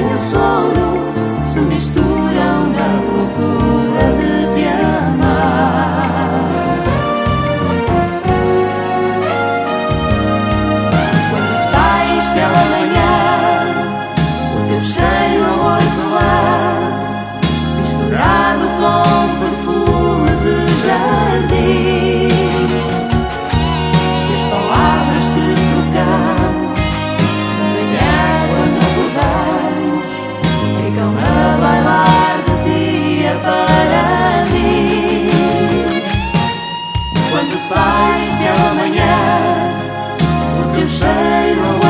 tenho sono se misturam na procura de te amar. Quando sais pela manhã, o teu cheiro a hortelã, misturado com perfume de jardim, e as palavras que trocamos na manhã quando acordamos ficam a bailar de dia para mim. Quando sais pela manhã, o teu cheiro